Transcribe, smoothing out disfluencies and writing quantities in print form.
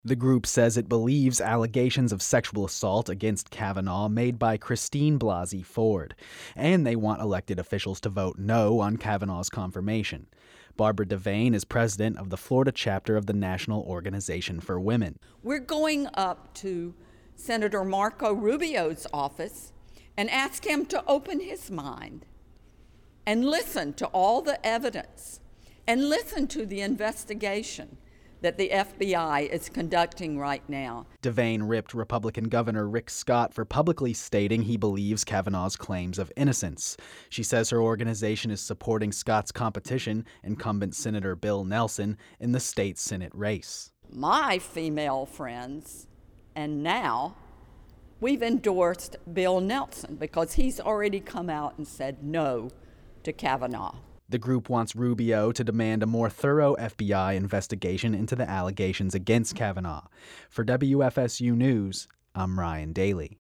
The group says it believes allegations of sexual assault against Kavanaugh made by Christine Blasey Ford, and they want elected officials to vote no on Kavanaugh's confirmation. Barbara Devane is president of the Florida chapter of the National Organization for Women. We're going up to Senator Marco Rubio's office and ask him to open his mind and listen to all the evidence and listen to the investigation that the FBI is conducting right now. Devane ripped Republican Governor Rick Scott for publicly stating he believes Kavanaugh's claims of innocence. She says her organization is supporting Scott's competition, incumbent Senator Bill Nelson, in the state Senate race. My female friends, and now we've endorsed Bill Nelson because he's already come out and said no to Kavanaugh. The group wants Rubio to demand a more thorough FBI investigation into the allegations against Kavanaugh. For WFSU News, I'm Ryan Daly.